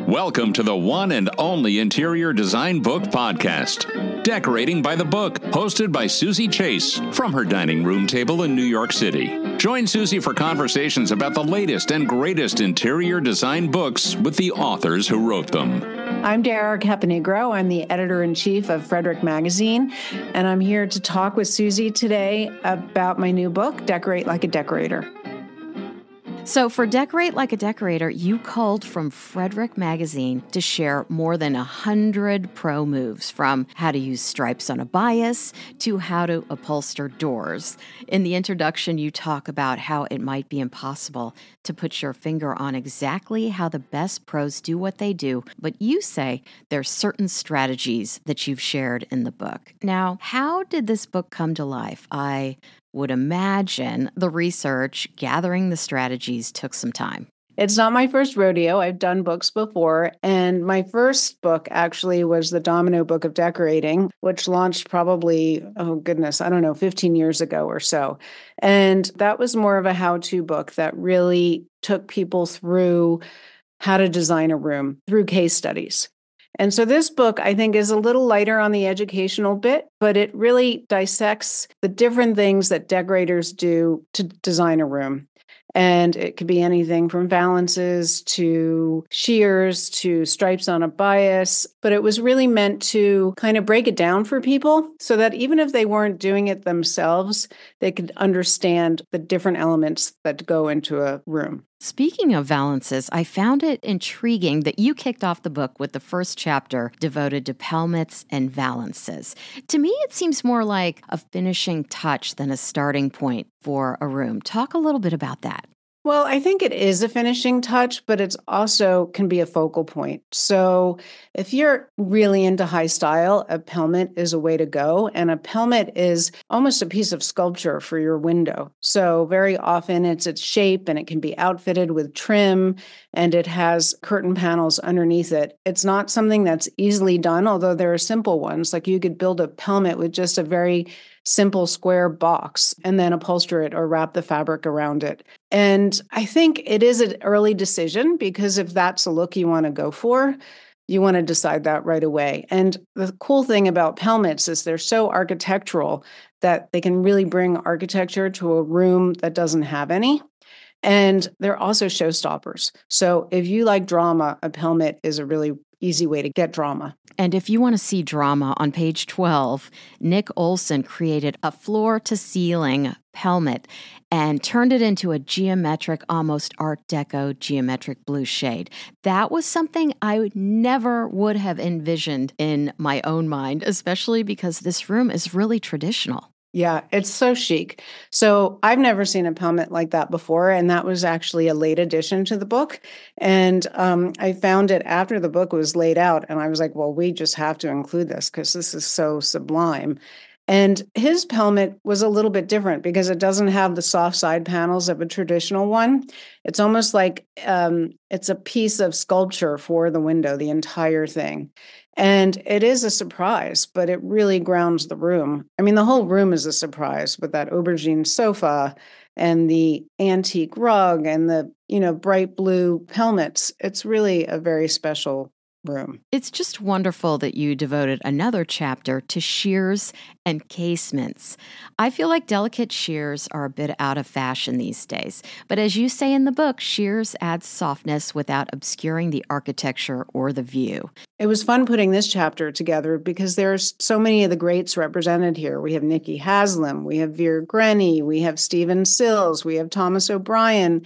Welcome to the one and only Interior Design Book Podcast, Decorating by the Book, hosted by Susie Chase from her dining room table in New York City. Join Susie for conversations about the latest and greatest interior design books with the authors who wrote them. I'm Dara Caponegro. I'm the editor-in-chief of Frederick Magazine, and I'm here to talk with Susie today about my new book, Decorate Like a Decorator. So for Decorate Like a Decorator, you culled from Frederick Magazine to share more than 100 pro moves, from how to use stripes on a bias to how to upholster doors. In the introduction, you talk about how it might be impossible to put your finger on exactly how the best pros do what they do, but you say there's certain strategies that you've shared in the book. Now, how did this book come to life? I would imagine the research, gathering the strategies took some time. It's not my first rodeo. I've done books before, and my first book actually was the Domino Book of Decorating, which launched probably, 15 years ago or so. And that was more of a how-to book that really took people through how to design a room through case studies. And so this book, I think, is a little lighter on the educational bit, but it really dissects the different things that decorators do to design a room. And it could be anything from valances to shears to stripes on a bias. But it was really meant to kind of break it down for people so that even if they weren't doing it themselves, they could understand the different elements that go into a room. Speaking of valances, I found it intriguing that you kicked off the book with the first chapter devoted to pelmets and valances. To me, it seems more like a finishing touch than a starting point for a room. Talk a little bit about that. Well, I think it is a finishing touch, but it's also can be a focal point. So if you're really into high style, a pelmet is a way to go. And a pelmet is almost a piece of sculpture for your window. So very often it's its shape, and it can be outfitted with trim, and it has curtain panels underneath it. It's not something that's easily done, although there are simple ones. Like you could build a pelmet with just a very simple square box and then upholster it or wrap the fabric around it. And I think it is an early decision, because if that's a look you want to go for, you want to decide that right away. And the cool thing about pelmets is they're so architectural that they can really bring architecture to a room that doesn't have any. And they're also showstoppers. So if you like drama, a pelmet is a really easy way to get drama. And if you want to see drama, on page 12, Nick Olson created a floor-to-ceiling pelmet and turned it into a geometric, almost Art Deco geometric blue shade. That was something I never would have envisioned in my own mind, especially because this room is really traditional. Yeah, it's so chic. So I've never seen a pelmet like that before, and that was actually a late addition to the book. And I found it after the book was laid out, and I was like, well, we just have to include this because this is so sublime. And his pelmet was a little bit different because it doesn't have the soft side panels of a traditional one. It's almost like it's a piece of sculpture for the window, the entire thing. And it is a surprise, but it really grounds the room. I mean, the whole room is a surprise with that aubergine sofa and the antique rug and the, bright blue pelmets. It's really a very special room. It's just wonderful that you devoted another chapter to shears and casements. I feel like delicate shears are a bit out of fashion these days, but as you say in the book, shears add softness without obscuring the architecture or the view. It was fun putting this chapter together because there's so many of the greats represented here. We have Nikki Haslam, we have Vera Grenny, we have Stephen Sills, we have Thomas O'Brien.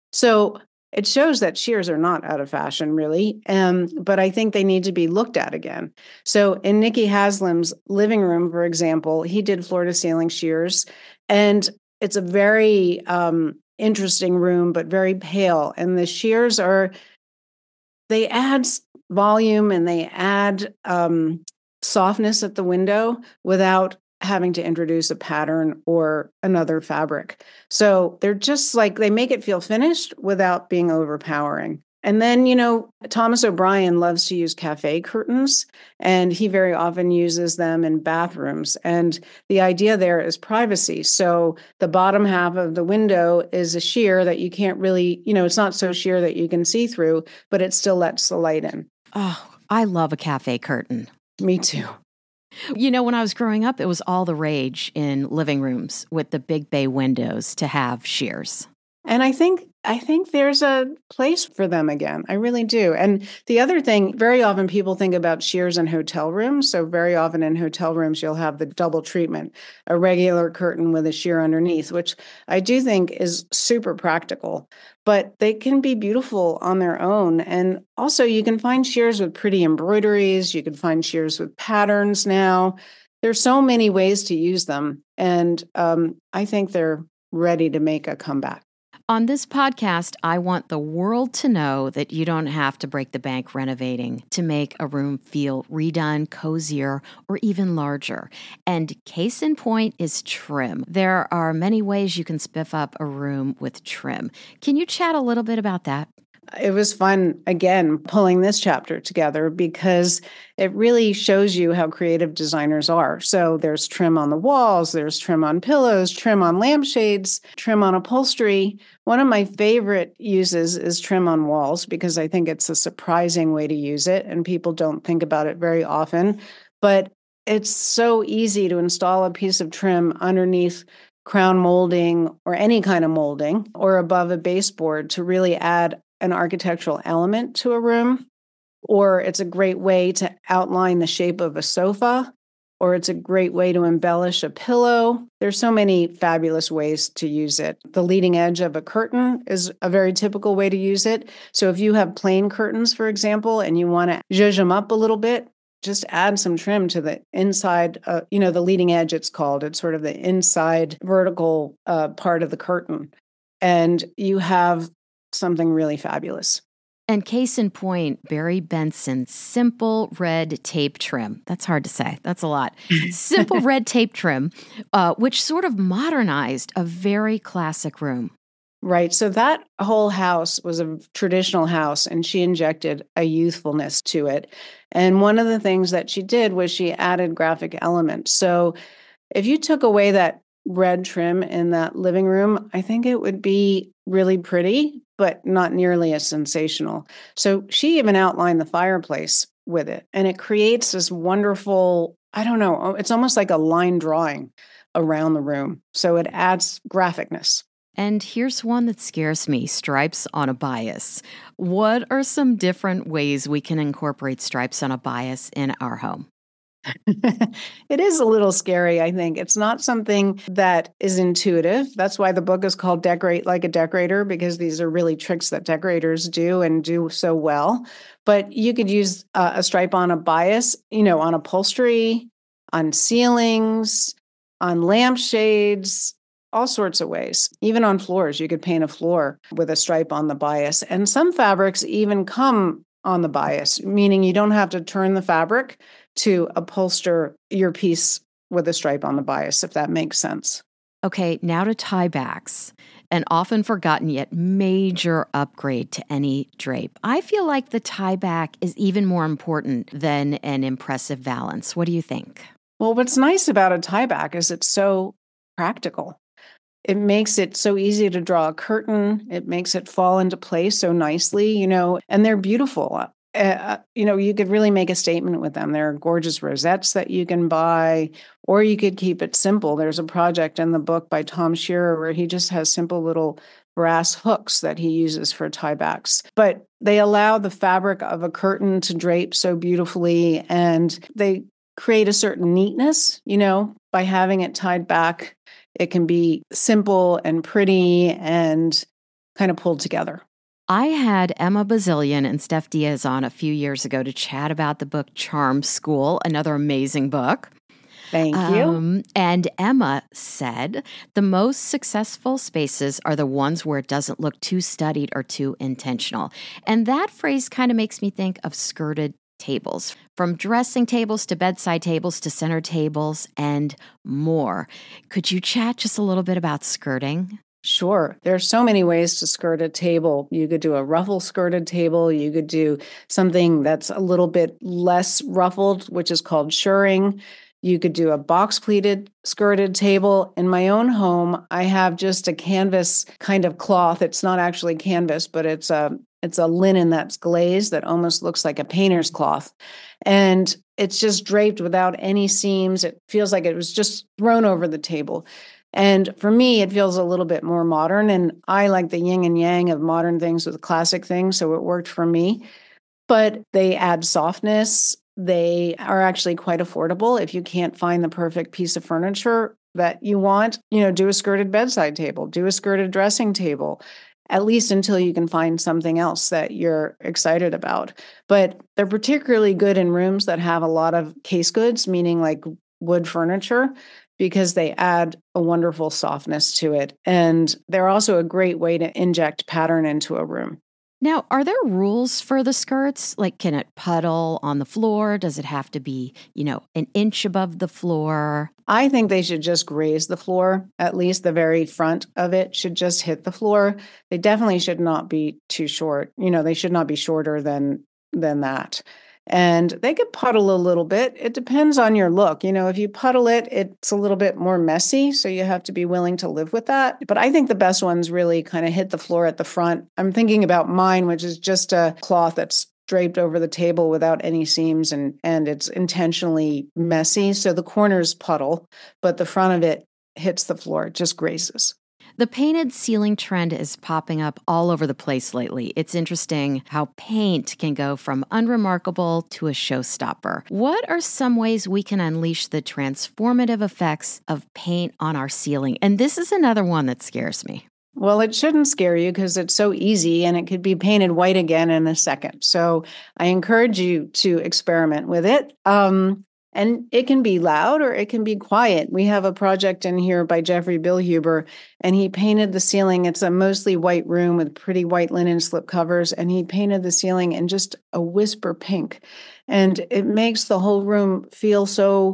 So it shows that shears are not out of fashion, really, but I think they need to be looked at again. So in Nikki Haslam's living room, for example, he did floor-to-ceiling shears, and it's a very interesting room, but very pale. And the shears they add volume and they add softness at the window without having to introduce a pattern or another fabric. So they're just like, they make it feel finished without being overpowering. And then, Thomas O'Brien loves to use cafe curtains, and he very often uses them in bathrooms. And the idea there is privacy. So the bottom half of the window is a sheer that you can't really, it's not so sheer that you can see through, but it still lets the light in. Oh, I love a cafe curtain. Me too. When I was growing up, it was all the rage in living rooms with the big bay windows to have sheers. And I think there's a place for them again. I really do. And the other thing, very often people think about sheers in hotel rooms. So very often in hotel rooms, you'll have the double treatment, a regular curtain with a sheer underneath, which I do think is super practical. But they can be beautiful on their own. And also you can find sheers with pretty embroideries. You can find sheers with patterns now. There's so many ways to use them. And I think they're ready to make a comeback. On this podcast, I want the world to know that you don't have to break the bank renovating to make a room feel redone, cozier, or even larger. And case in point is trim. There are many ways you can spiff up a room with trim. Can you chat a little bit about that? It was fun, again, pulling this chapter together because it really shows you how creative designers are. So there's trim on the walls, there's trim on pillows, trim on lampshades, trim on upholstery. One of my favorite uses is trim on walls because I think it's a surprising way to use it and people don't think about it very often. But it's so easy to install a piece of trim underneath crown molding or any kind of molding or above a baseboard to really add an architectural element to a room, or it's a great way to outline the shape of a sofa, or it's a great way to embellish a pillow. There's so many fabulous ways to use it. The leading edge of a curtain is a very typical way to use it. So if you have plain curtains, for example, and you want to zhuzh them up a little bit, just add some trim to the inside, the leading edge it's called. It's sort of the inside vertical part of the curtain. And you have something really fabulous. And case in point, Barry Benson's Simple Red Tape Trim. That's hard to say. That's a lot. Simple Red Tape Trim, which sort of modernized a very classic room. Right. So that whole house was a traditional house, and she injected a youthfulness to it. And one of the things that she did was she added graphic elements. So if you took away that red trim in that living room, I think it would be really pretty, but not nearly as sensational. So she even outlined the fireplace with it, and it creates this wonderful, it's almost like a line drawing around the room. So it adds graphicness. And here's one that scares me, stripes on a bias. What are some different ways we can incorporate stripes on a bias in our home? It is a little scary, I think. It's not something that is intuitive. That's why the book is called Decorate Like a Decorator, because these are really tricks that decorators do and do so well. But you could use a stripe on a bias, on upholstery, on ceilings, on lampshades, all sorts of ways. Even on floors, you could paint a floor with a stripe on the bias. And some fabrics even come on the bias, meaning you don't have to turn the fabric to upholster your piece with a stripe on the bias, if that makes sense. Okay, now to tiebacks, an often forgotten yet major upgrade to any drape. I feel like the tieback is even more important than an impressive valance. What do you think? Well, what's nice about a tieback is it's so practical. It makes it so easy to draw a curtain. It makes it fall into place so nicely, and they're beautiful. You could really make a statement with them. There are gorgeous rosettes that you can buy, or you could keep it simple. There's a project in the book by Tom Shearer where he just has simple little brass hooks that he uses for tiebacks. But they allow the fabric of a curtain to drape so beautifully, and they create a certain neatness, by having it tied back. It can be simple and pretty and kind of pulled together. I had Emma Bazillion and Steph Diaz on a few years ago to chat about the book Charm School, another amazing book. Thank you. And Emma said, the most successful spaces are the ones where it doesn't look too studied or too intentional. And that phrase kind of makes me think of skirted tables, from dressing tables to bedside tables to center tables and more. Could you chat just a little bit about skirting? Sure. There's so many ways to skirt a table. You could do a ruffle skirted table. You could do something that's a little bit less ruffled, which is called shirring. You could do a box pleated skirted table. In my own home, I have just a canvas kind of cloth. It's not actually canvas, but it's a linen that's glazed that almost looks like a painter's cloth. And it's just draped without any seams. It feels like it was just thrown over the table. And for me, it feels a little bit more modern. And I like the yin and yang of modern things with classic things. So it worked for me. But they add softness. They are actually quite affordable. If you can't find the perfect piece of furniture that you want, do a skirted bedside table, do a skirted dressing table, at least until you can find something else that you're excited about. But they're particularly good in rooms that have a lot of case goods, meaning like wood furniture, because they add a wonderful softness to it. And they're also a great way to inject pattern into a room. Now, are there rules for the skirts? Like, can it puddle on the floor? Does it have to be, an inch above the floor? I think they should just graze the floor. At least the very front of it should just hit the floor. They definitely should not be too short. They should not be shorter than that. And they could puddle a little bit. It depends on your look. If you puddle it, it's a little bit more messy. So you have to be willing to live with that. But I think the best ones really kind of hit the floor at the front. I'm thinking about mine, which is just a cloth that's draped over the table without any seams, and it's intentionally messy. So the corners puddle, but the front of it hits the floor. It just grazes. The painted ceiling trend is popping up all over the place lately. It's interesting how paint can go from unremarkable to a showstopper. What are some ways we can unleash the transformative effects of paint on our ceiling? And this is another one that scares me. Well, it shouldn't scare you because it's so easy and it could be painted white again in a second. So I encourage you to experiment with it. And it can be loud or it can be quiet. We have a project in here by Jeffrey Billhuber, and he painted the ceiling. It's a mostly white room with pretty white linen slip covers, and he painted the ceiling in just a whisper pink. And it makes the whole room feel so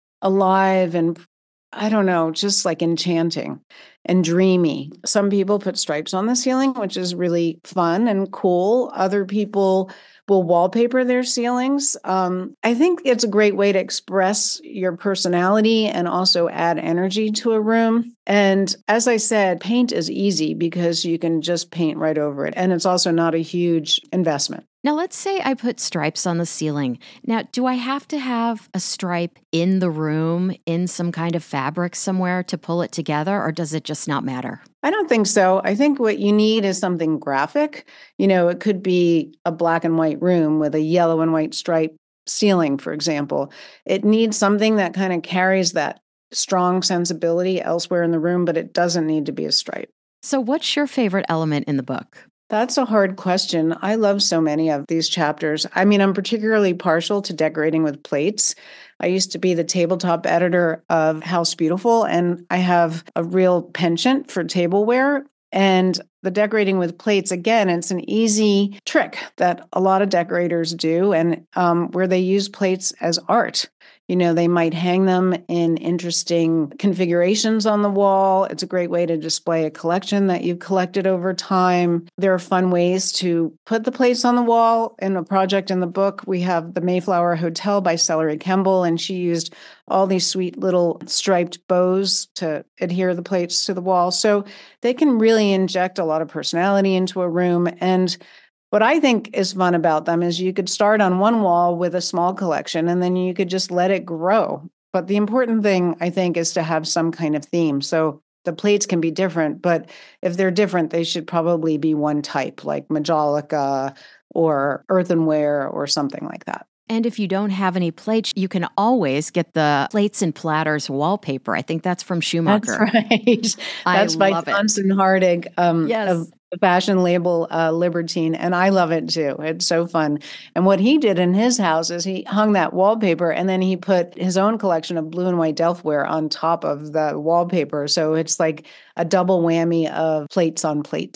alive and, I don't know, just like enchanting and dreamy. Some people put stripes on the ceiling, which is really fun and cool. Other people will wallpaper their ceilings. I think it's a great way to express your personality and also add energy to a room. And as I said, paint is easy because you can just paint right over it. And it's also not a huge investment. Now, let's say I put stripes on the ceiling. Now, do I have to have a stripe in the room, in some kind of fabric somewhere to pull it together, or does it just not matter? I don't think so. I think what you need is something graphic. It could be a black and white room with a yellow and white stripe ceiling, for example. It needs something that kind of carries that strong sensibility elsewhere in the room, but it doesn't need to be a stripe. So what's your favorite element in the book? That's a hard question. I love so many of these chapters. I mean, I'm particularly partial to decorating with plates. I used to be the tabletop editor of House Beautiful, and I have a real penchant for tableware. And the decorating with plates, again, it's an easy trick that a lot of decorators do, and where they use plates as art. They might hang them in interesting configurations on the wall. It's a great way to display a collection that you've collected over time. There are fun ways to put the plates on the wall. In a project in the book, we have the Mayflower Hotel by Celery Kemble, and she used all these sweet little striped bows to adhere the plates to the wall. So they can really inject a lot of personality into a room. And what I think is fun about them is you could start on one wall with a small collection and then you could just let it grow. But the important thing, I think, is to have some kind of theme. So the plates can be different, but if they're different, they should probably be one type, like Majolica or earthenware or something like that. And if you don't have any plates, you can always get the Plates and Platters wallpaper. I think that's from Schumacher. That's right. That's by Johnson Hardig of the fashion label Libertine. And I love it too. It's so fun. And what he did in his house is he hung that wallpaper and then he put his own collection of blue and white Delftware on top of the wallpaper. So it's like a double whammy of plates on plates.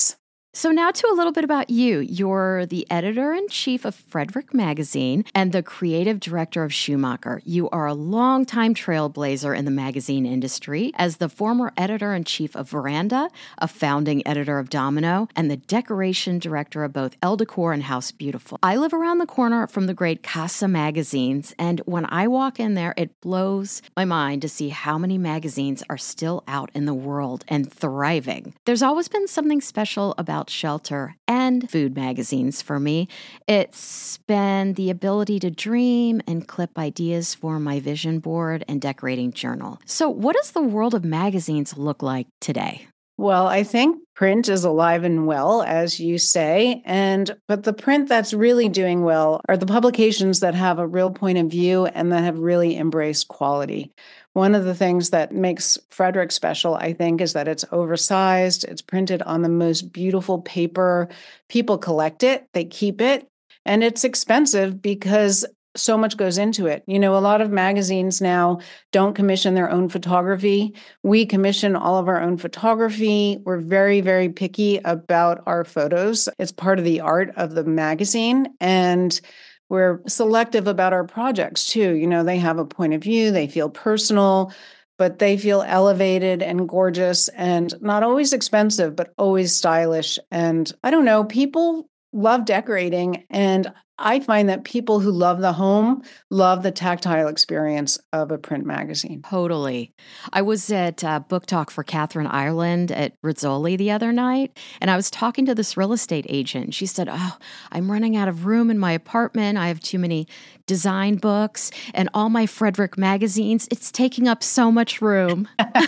So now to a little bit about you. You're the editor-in-chief of Frederick Magazine and the creative director of Schumacher. You are a longtime trailblazer in the magazine industry as the former editor-in-chief of Veranda, a founding editor of Domino, and the decoration director of both Elle Decor and House Beautiful. I live around the corner from the great Casa Magazines, and when I walk in there, it blows my mind to see how many magazines are still out in the world and thriving. There's always been something special about shelter and food magazines for me. It's been the ability to dream and clip ideas for my vision board and decorating journal. So what does the world of magazines look like today? Well, I think print is alive and well, as you say, but the print that's really doing well are the publications that have a real point of view and that have really embraced quality. One of the things that makes Frederick special, I think, is that it's oversized, it's printed on the most beautiful paper. People collect it, they keep it, and it's expensive because so much goes into it. A lot of magazines now don't commission their own photography. We commission all of our own photography. We're very, very picky about our photos. It's part of the art of the magazine. And we're selective about our projects too. They have a point of view, they feel personal, but they feel elevated and gorgeous and not always expensive, but always stylish. And I don't know, people love decorating, and I find that people who love the home love the tactile experience of a print magazine. Totally. I was at Book Talk for Catherine Ireland at Rizzoli the other night, and I was talking to this real estate agent. She said, I'm running out of room in my apartment. I have too many design books and all my Frederick magazines. It's taking up so much room.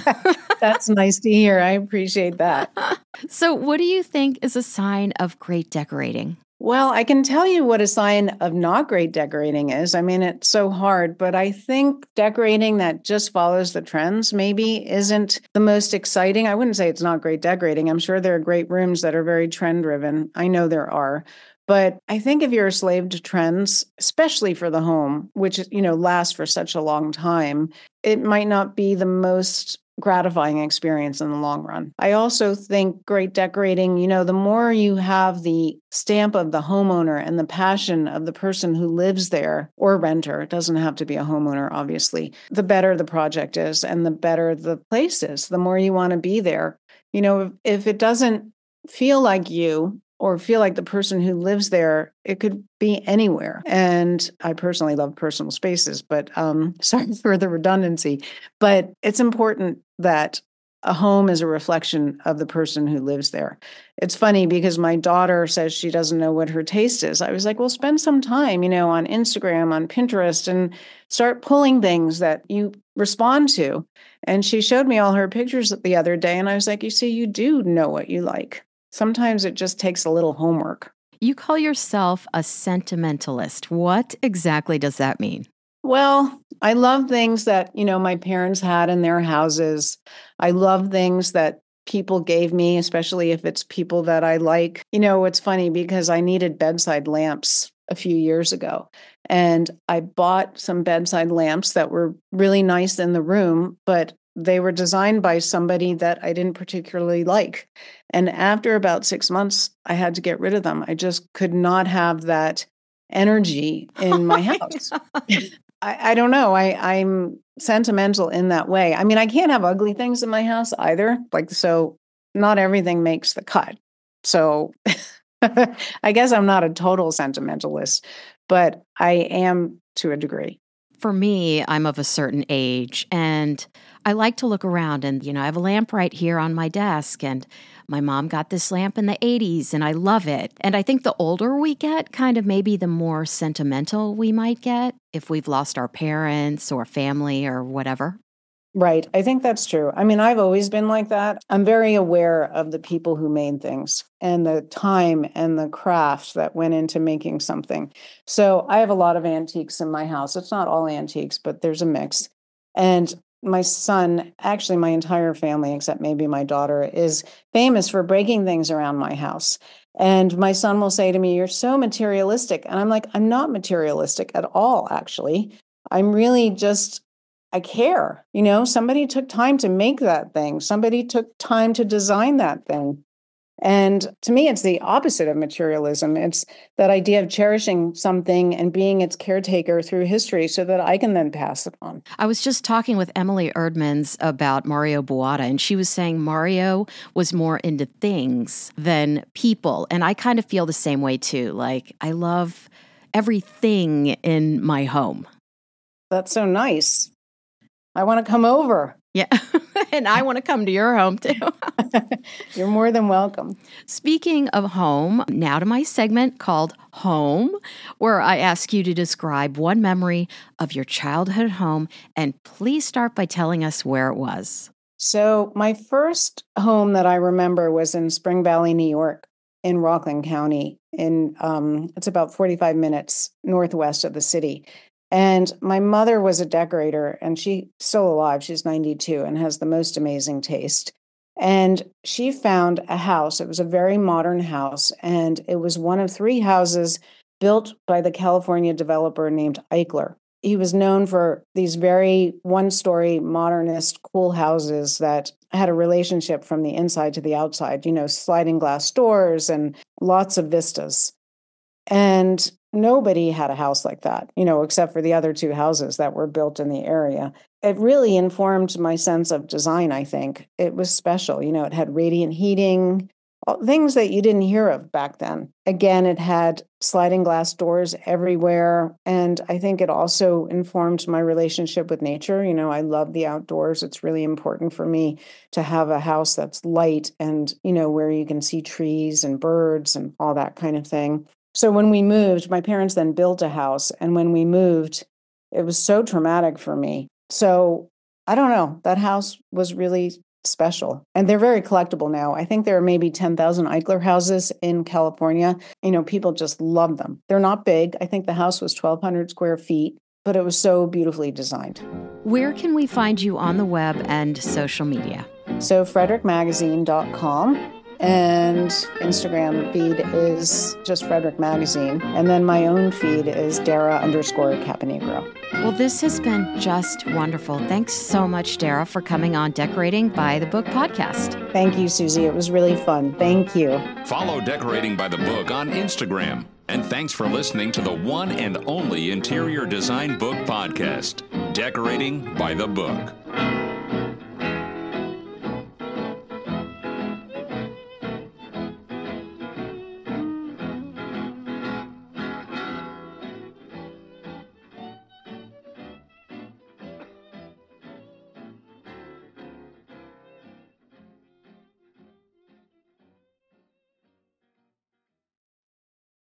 That's nice to hear. I appreciate that. So what do you think is a sign of great decorating? Well, I can tell you what a sign of not great decorating is. I mean, it's so hard, but I think decorating that just follows the trends maybe isn't the most exciting. I wouldn't say it's not great decorating. I'm sure there are great rooms that are very trend driven. I know there are. But I think if you're a slave to trends, especially for the home, which, lasts for such a long time, it might not be the most gratifying experience in the long run. I also think great decorating, the more you have the stamp of the homeowner and the passion of the person who lives there or renter, it doesn't have to be a homeowner, obviously, the better the project is and the better the place is, the more you want to be there. If it doesn't feel like you or feel like the person who lives there, it could be anywhere. And I personally love personal spaces, but sorry for the redundancy. But it's important that a home is a reflection of the person who lives there. It's funny because my daughter says she doesn't know what her taste is. I was like, well, spend some time, on Instagram, on Pinterest, and start pulling things that you respond to. And she showed me all her pictures the other day. And I was like, you see, you do know what you like. Sometimes it just takes a little homework. You call yourself a sentimentalist. What exactly does that mean? Well, I love things that, my parents had in their houses. I love things that people gave me, especially if it's people that I like. It's funny because I needed bedside lamps a few years ago. And I bought some bedside lamps that were really nice in the room, but they were designed by somebody that I didn't particularly like. And after about 6 months, I had to get rid of them. I just could not have that energy in my house. I don't know. I'm sentimental in that way. I mean, I can't have ugly things in my house either. So not everything makes the cut. So I guess I'm not a total sentimentalist, but I am to a degree. For me, I'm of a certain age and I like to look around and, I have a lamp right here on my desk and my mom got this lamp in the 80s and I love it. And I think the older we get, kind of maybe the more sentimental we might get if we've lost our parents or family or whatever. Right. I think that's true. I mean, I've always been like that. I'm very aware of the people who made things and the time and the craft that went into making something. So I have a lot of antiques in my house. It's not all antiques, but there's a mix. And my son, actually my entire family, except maybe my daughter, is famous for breaking things around my house. And my son will say to me, "You're so materialistic." And I'm like, I'm not materialistic at all, actually. I'm really just, I care. Somebody took time to make that thing. Somebody took time to design that thing. And to me, it's the opposite of materialism. It's that idea of cherishing something and being its caretaker through history so that I can then pass it on. I was just talking with Emily Erdmans about Mario Buotta, and she was saying Mario was more into things than people. And I kind of feel the same way too. Like, I love everything in my home. That's so nice. I want to come over. Yeah. And I want to come to your home too. You're more than welcome. Speaking of home, now to my segment called Home, where I ask you to describe one memory of your childhood home. And please start by telling us where it was. So my first home that I remember was in Spring Valley, New York, in Rockland County. It's about 45 minutes northwest of the city. And my mother was a decorator, and she's still alive. She's 92 and has the most amazing taste. And she found a house. It was a very modern house, and it was one of 3 houses built by the California developer named Eichler. He was known for these very one-story, modernist, cool houses that had a relationship from the inside to the outside, sliding glass doors and lots of vistas. And nobody had a house like that, except for the other 2 houses that were built in the area. It really informed my sense of design, I think. It was special. It had radiant heating, things that you didn't hear of back then. Again, it had sliding glass doors everywhere. And I think it also informed my relationship with nature. I love the outdoors. It's really important for me to have a house that's light and, where you can see trees and birds and all that kind of thing. So when we moved, my parents then built a house. And when we moved, it was so traumatic for me. So I don't know, that house was really special. And they're very collectible now. I think there are maybe 10,000 Eichler houses in California. People just love them. They're not big. I think the house was 1,200 square feet, but it was so beautifully designed. Where can we find you on the web and social media? So frederickmagazine.com. And Instagram feed is just Frederick Magazine. And then my own feed is Dara_Caponegro. Well, this has been just wonderful. Thanks so much, Dara, for coming on Decorating by the Book podcast. Thank you, Susie. It was really fun. Thank you. Follow Decorating by the Book on Instagram. And thanks for listening to the one and only interior design book podcast, Decorating by the Book.